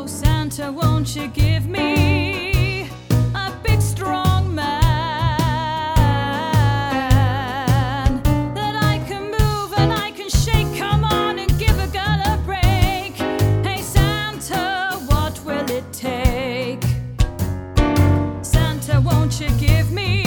Oh, Santa, won't you give me a big strong man that I can move and I can shake? Come on and give a girl a break. Hey Santa, what will it take? Santa, won't you give me